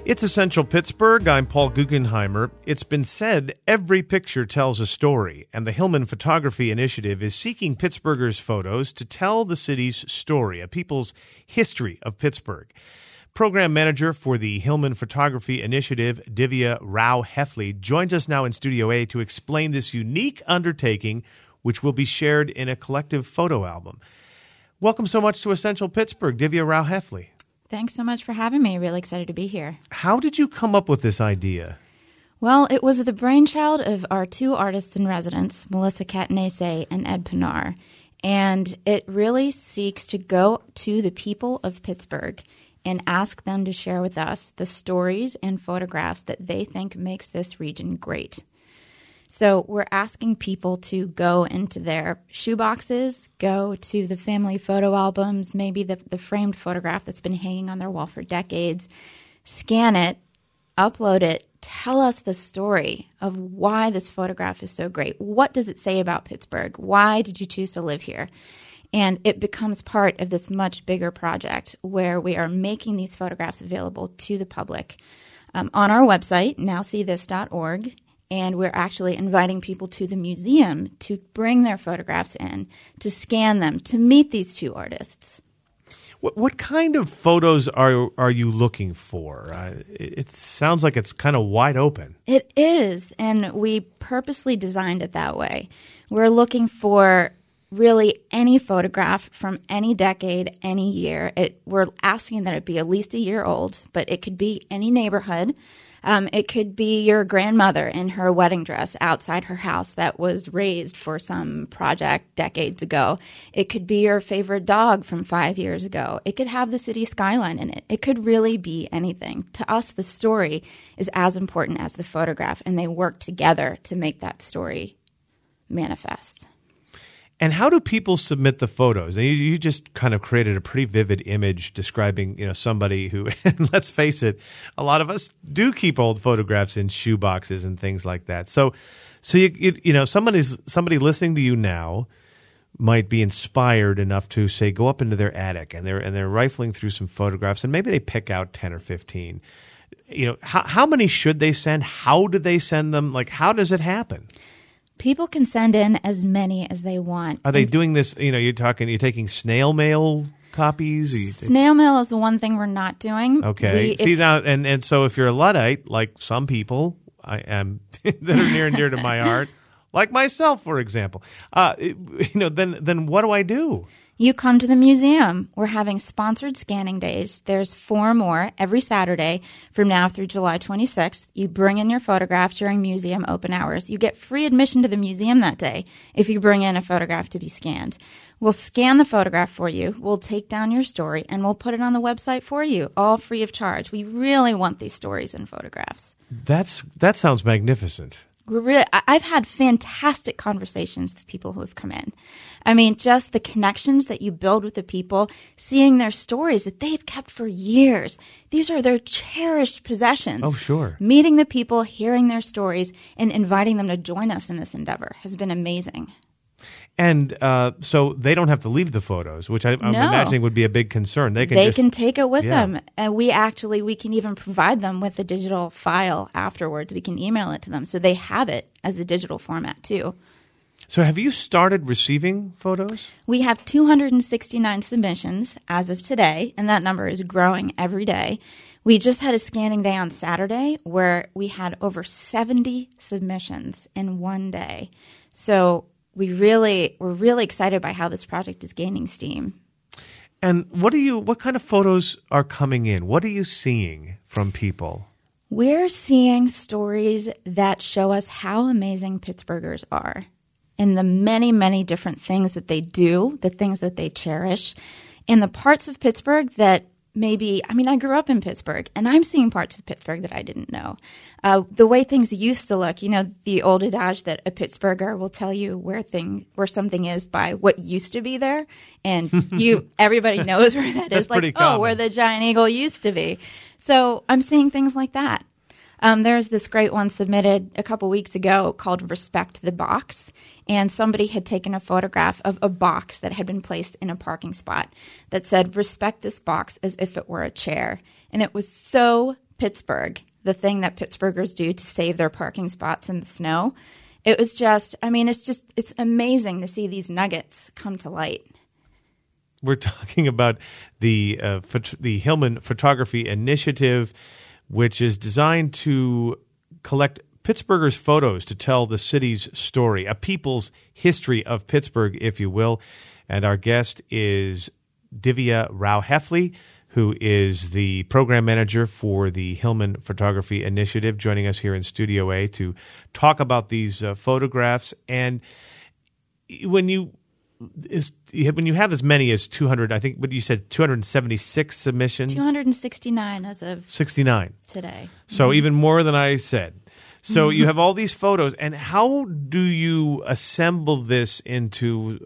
It's Essential Pittsburgh. I'm Paul Guggenheimer. It's been said every picture tells a story, and the Hillman Photography Initiative is seeking Pittsburghers' photos to tell the city's story, a people's history of Pittsburgh. Program manager for the Hillman Photography Initiative, Divya Rao-Heffley, joins us now in Studio A to explain this unique undertaking, which will be shared in a collective photo album. Welcome so much to Essential Pittsburgh, Divya Rao-Heffley. Thanks so much for having me. Really excited to be here. How did you come up with this idea? Well, it was the brainchild of our two artists in residence, Melissa Catanese and Ed Pinar. And it really seeks to go to the people of Pittsburgh and ask them to share with us the stories and photographs that they think makes this region great. So we're asking people to go into their shoeboxes, go to the family photo albums, maybe the framed photograph that's been hanging on their wall for decades, scan it, upload it, tell us the story of why this photograph is so great. What does it say about Pittsburgh? Why did you choose to live here? And it becomes part of this much bigger project where we are making these photographs available to the public on our website, nowseethis.org. And we're actually inviting people to the museum to bring their photographs in, to scan them, to meet these two artists. What kind of photos are you looking for? It sounds like it's kind of wide open. It is, and we purposely designed it that way. We're looking for really any photograph from any decade, any year. We're asking that it be at least a year old, but it could be any neighborhood. It could be your grandmother in her wedding dress outside her house that was raised for some project decades ago. It could be your favorite dog from 5 years ago. It could have the city skyline in it. It could really be anything. To us, the story is as important as the photograph, and they work together to make that story manifest. And how do people submit the photos? You just kind of created a pretty vivid image describing, somebody who, and let's face it, a lot of us do keep old photographs in shoe boxes and things like that. So somebody listening to you now might be inspired enough to say go up into their attic and they're rifling through some photographs and maybe they pick out 10 or 15. How many should they send? How do they send them? Like, how does it happen? People can send in as many as they want. Are they doing this? You're taking snail mail copies? Snail mail is the one thing we're not doing. Okay. So if you're a Luddite, like some people I am that are near and dear to my heart, like myself, for example, then what do I do? You come to the museum. We're having sponsored scanning days. There's 4 more every Saturday from now through July 26th. You bring in your photograph during museum open hours. You get free admission to the museum that day if you bring in a photograph to be scanned. We'll scan the photograph for you. We'll take down your story, and we'll put it on the website for you, all free of charge. We really want these stories and photographs. That sounds magnificent. I've had fantastic conversations with people who have come in. I mean, just the connections that you build with the people, seeing their stories that they've kept for years. These are their cherished possessions. Oh, sure. Meeting the people, hearing their stories, and inviting them to join us in this endeavor has been amazing. And so they don't have to leave the photos, which I'm imagining would be a big concern. They can take it with them. And we can even provide them with a digital file afterwards. We can email it to them so they have it as a digital format too. So have you started receiving photos? We have 269 submissions as of today, and that number is growing every day. We just had a scanning day on Saturday where we had over 70 submissions in one day. So we're really excited by how this project is gaining steam. And what kind of photos are coming in? What are you seeing from people? We're seeing stories that show us how amazing Pittsburghers are and the many, many different things that they do, the things that they cherish, and the parts of Pittsburgh that I grew up in Pittsburgh, and I'm seeing parts of Pittsburgh that I didn't know. The way things used to look, the old adage that a Pittsburgher will tell you where something is by what used to be there, and everybody knows where that is. Like, where the Giant Eagle used to be. So I'm seeing things like that. There's this great one submitted a couple weeks ago called Respect the Box, and somebody had taken a photograph of a box that had been placed in a parking spot that said, "Respect this box as if it were a chair." And it was so Pittsburgh, the thing that Pittsburghers do to save their parking spots in the snow. It was just, it's amazing to see these nuggets come to light. We're talking about the Hillman Photography Initiative, which is designed to collect Pittsburghers' photos to tell the city's story, a people's history of Pittsburgh, if you will. And our guest is Divya Rao-Heffley, who is the program manager for the Hillman Photography Initiative, joining us here in Studio A to talk about these photographs. And when you have as many as 200, I think what you said, 276 submissions? 269 as of 69 today. So even more than I said. So you have all these photos, and how do you assemble this into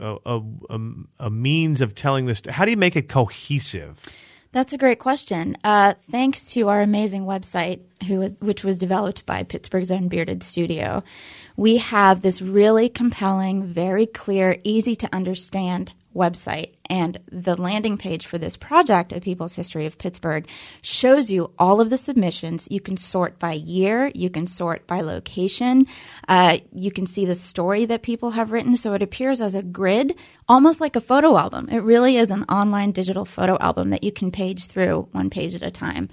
a means of telling this? How do you make it cohesive? That's a great question. Thanks to our amazing website, which was developed by Pittsburgh's own Bearded Studio, we have this really compelling, very clear, easy to understand website. And the landing page for this project, A People's History of Pittsburgh, shows you all of the submissions. You can sort by year. You can sort by location. You can see the story that people have written. So it appears as a grid, almost like a photo album. It really is an online digital photo album that you can page through one page at a time.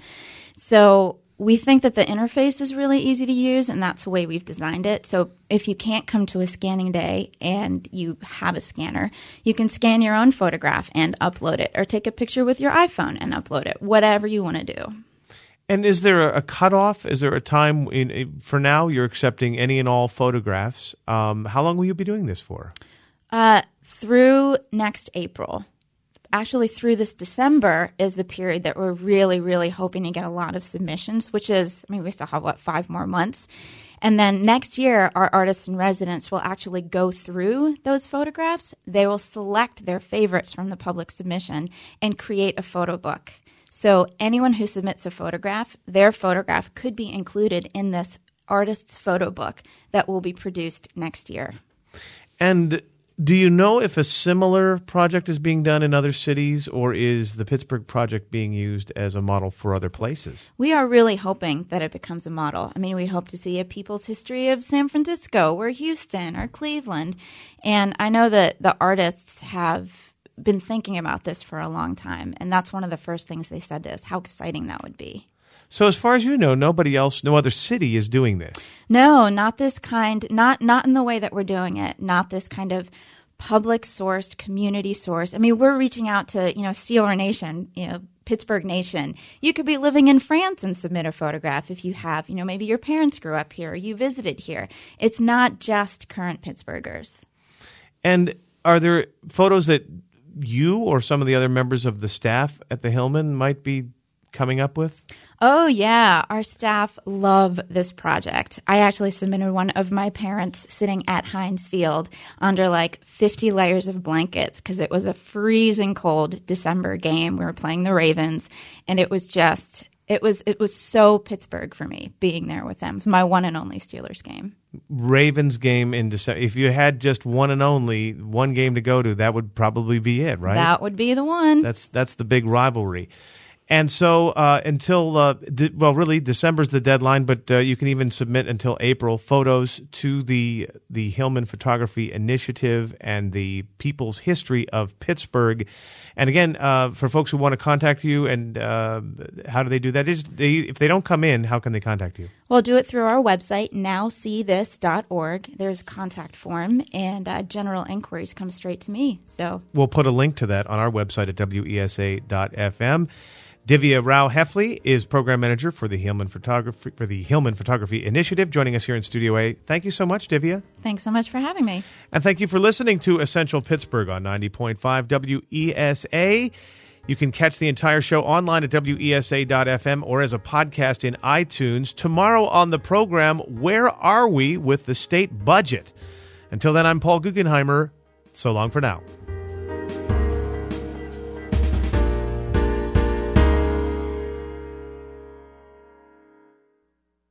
So we think that the interface is really easy to use, and that's the way we've designed it. So if you can't come to a scanning day and you have a scanner, you can scan your own photograph and upload it, or take a picture with your iPhone and upload it, whatever you want to do. And is there a cutoff? Is there a time? For now, you're accepting any and all photographs. How long will you be doing this for? Through next April. Actually, through this December is the period that we're really, really hoping to get a lot of submissions, which is, we still have, 5 more months. And then next year, our artists in residence will actually go through those photographs. They will select their favorites from the public submission and create a photo book. So anyone who submits a photograph, their photograph could be included in this artist's photo book that will be produced next year. And do you know if a similar project is being done in other cities, or is the Pittsburgh project being used as a model for other places? We are really hoping that it becomes a model. We hope to see A People's History of San Francisco or Houston or Cleveland. And I know that the artists have been thinking about this for a long time, and that's one of the first things they said to us, how exciting that would be. So as far as you know, no other city is doing this? No, not this kind, not in the way that we're doing it, not this kind of public-sourced, community-sourced. We're reaching out to, Steeler Nation, Pittsburgh Nation. You could be living in France and submit a photograph if you have, maybe your parents grew up here or you visited here. It's not just current Pittsburghers. And are there photos that you or some of the other members of the staff at the Hillman might be coming up with? Oh, yeah. Our staff love this project. I actually submitted one of my parents sitting at Heinz Field under 50 layers of blankets because it was a freezing cold December game. We were playing the Ravens, and it was just it was so Pittsburgh for me being there with them. It was my one and only Steelers game. Ravens game in December. If you had just one and only one game to go to, that would probably be it, right? That would be the one. That's the big rivalry. And so really, December's the deadline, but you can even submit until April photos to the Hillman Photography Initiative and the People's History of Pittsburgh. And again, for folks who want to contact you, and how do they do that? If they don't come in, how can they contact you? Well, do it through our website, nowseethis.org. There's a contact form, and general inquiries come straight to me. So we'll put a link to that on our website at wesa.fm. Divya Rao-Heffley is program manager for the Hillman Photography Initiative, joining us here in Studio A. Thank you so much, Divya. Thanks so much for having me. And thank you for listening to Essential Pittsburgh on 90.5 WESA. You can catch the entire show online at wesa.fm or as a podcast in iTunes. Tomorrow on the program, where are we with the state budget? Until then, I'm Paul Guggenheimer. So long for now.